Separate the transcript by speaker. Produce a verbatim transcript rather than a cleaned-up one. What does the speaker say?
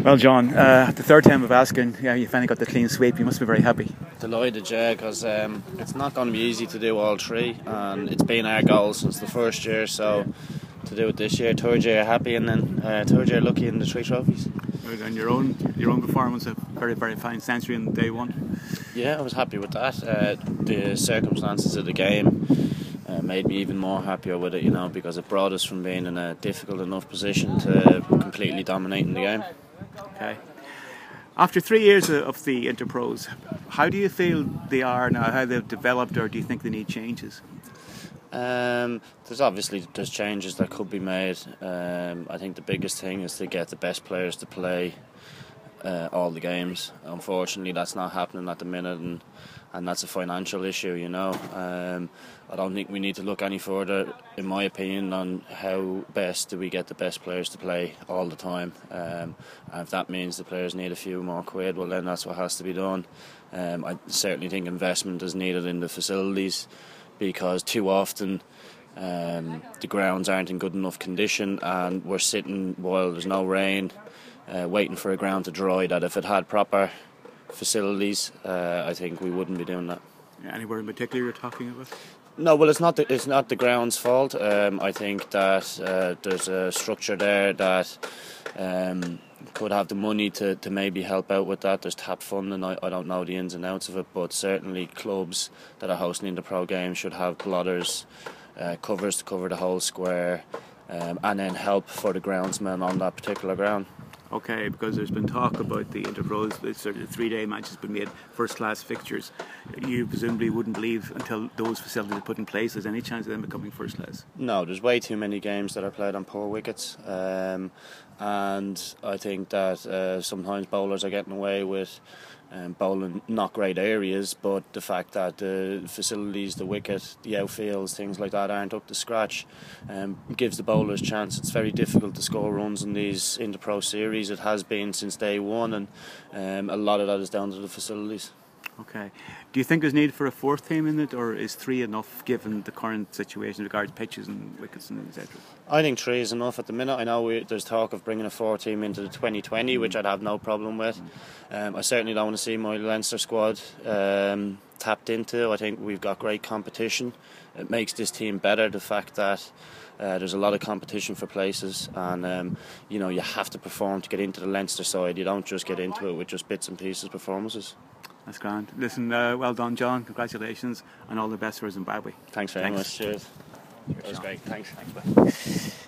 Speaker 1: Well, John, uh, the third time of asking, yeah, you finally got the clean sweep. You must be very happy.
Speaker 2: Delighted, yeah, because um, it's not going to be easy to do all three, and it's been our goal since the first year. So to do it this year, third year happy, and then uh, third year lucky in the three trophies.
Speaker 1: And your own your own performance, a very very fine century on day one.
Speaker 2: Yeah, I was happy with that. Uh, the circumstances of the game uh, made me even more happier with it, you know, because it brought us from being in a difficult enough position to completely dominating the game.
Speaker 1: Okay. After three years of the Interpros, how do you feel they are now? How they've developed, or do you think they need changes?
Speaker 2: Um, there's obviously there's changes that could be made. Um, I think the biggest thing is to get the best players to play uh, all the games. Unfortunately, that's not happening at the minute, and and that's a financial issue. You know, um, I don't think we need to look any further, in my opinion, on how best do we get the best players to play all the time. Um, and if that means the players need a few more quid, well then that's what has to be done. Um, I certainly think investment is needed in the facilities, because too often um, the grounds aren't in good enough condition, and we're sitting while there's no rain uh, waiting for a ground to dry, that if it had proper facilities, uh, I think we wouldn't be doing that.
Speaker 1: Anywhere in particular you're talking about?
Speaker 2: No, well, it's not the, it's not the ground's fault. Um, I think that uh, there's a structure there that um, could have the money to, to maybe help out with that. There's tap funding. I, I don't know the ins and outs of it, but certainly clubs that are hosting the pro games should have blotters, uh, covers to cover the whole square, um, and then help for the groundsman on that particular ground.
Speaker 1: Okay, because there's been talk about the Interpros, the sort of three-day matches been made first-class fixtures. You presumably wouldn't believe until those facilities are put in place there's any chance of them becoming first-class?
Speaker 2: No, there's way too many games that are played on poor wickets, um, and I think that uh, sometimes bowlers are getting away with um, bowling not great areas, but the fact that the facilities, the wicket, the outfields, things like that aren't up to scratch, um, gives the bowlers a chance. It's very difficult to score runs in these Interpro series. It has been since day one, and um, a lot of that is down to the facilities.
Speaker 1: Okay. Do you think there's need for a fourth team in it, or is three enough given the current situation regards pitches and wickets and et cetera?
Speaker 2: I think three is enough at the minute. I know we, there's talk of bringing a fourth team into the twenty twenty, which I'd have no problem with. Um, I certainly don't want to see my Leinster squad um, tapped into. I think we've got great competition. It makes this team better, the fact that uh, there's a lot of competition for places, and um, you know, you have to perform to get into the Leinster side. You don't just get into it with just bits and pieces performances.
Speaker 1: That's grand. Listen, uh, well done, John. Congratulations, and all the best for Zimbabwe.
Speaker 2: Thanks very
Speaker 1: Thanks.
Speaker 2: much. Cheers.
Speaker 1: That
Speaker 2: was great. Thanks.
Speaker 1: Thanks.